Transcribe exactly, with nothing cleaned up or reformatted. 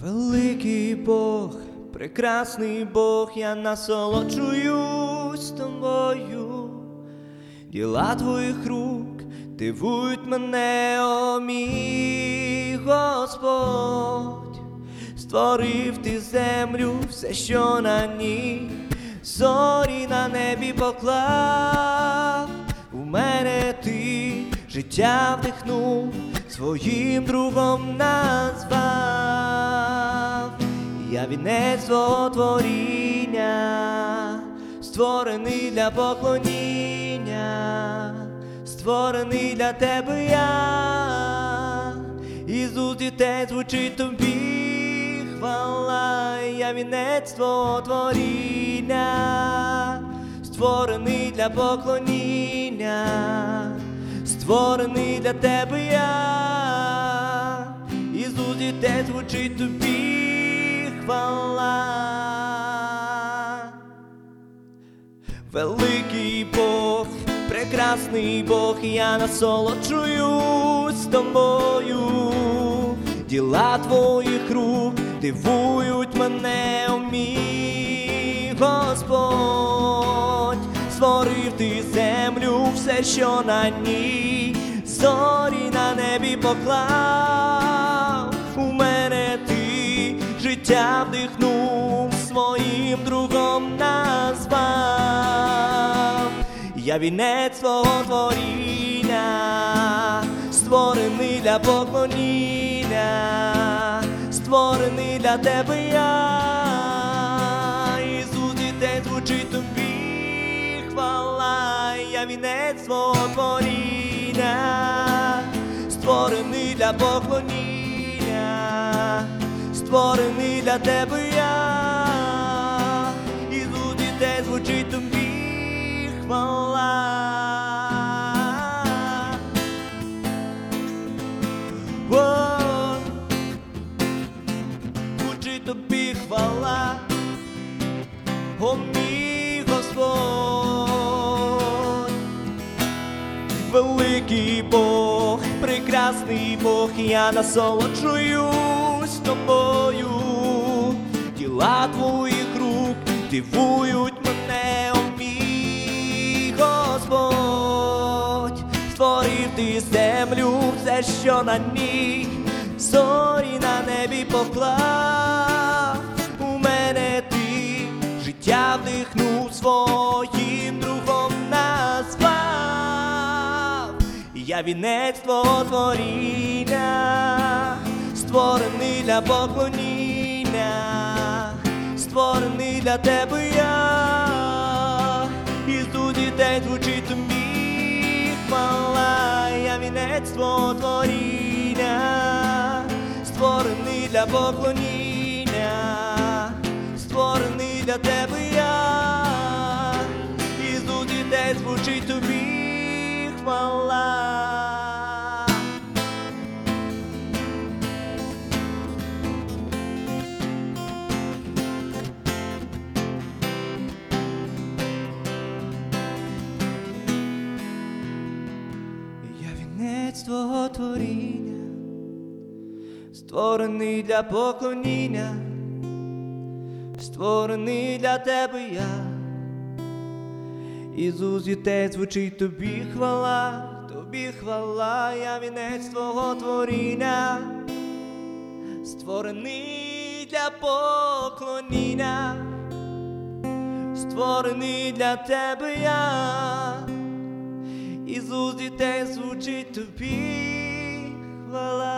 Великий Бог, прекрасний Бог, я насолоджуюсь тобою. Діла твоїх рук дивують мене, о мій Господь. Створив ти землю, все, що на ній, зорі на небі поклав. У мене ти життя вдихнув, своїм другом назвав. Я вінець твого творіння, створений для поклоніння, створений для тебе я. Ісус, дітей звучить тобі хвала. Я вінець твого творіння, створений для поклоніння, створений для тебе я. Ісус, дітей звучить тобі хвала. Великий Бог, прекрасний Бог, я насолоджуюсь тобою. Діла твоїх рук дивують мене, о мій Господь. Створив ти землю, все, що на ній, зорі на небі поклав. У мене ти життя вдихнув, своїм другом назвав. Я вінець твого творіння, створений для поклоніння, створений для тебе я. Ісус, дітей звучить тобі хвала. Я вінець твого творіння, створений для поклоніння, створений для тебе я. Ісус, дітей звучить тобі хвала. О, звучить тобі хвала, о мій Господь. Великий Бог, прекрасний Бог, я насолоджуюсь тобою. Діла твоїх рук дивують мене, о мій Господь. Створив ти землю, все, що на ній, зорі на небі поклав. У мене ти життя вдихнув, своїм другом назвав. Я вінець твого творіння, створений для поклоніння, створений для тебе я. Ісус, дітей звучить тобі хвала. Я вінець твого творіння, створений для поклоніння, створений для тебе я. Ісус, дітей звучить тобі хвала. Твого творіння, створений для поклоніння, створений для тебе я. Ісус, дітей звучить тобі хвала, тобі хвала. Я вінець твого творіння, створений для поклоніння, створений для тебе я. Ісус, дітей звучить тобі хвала.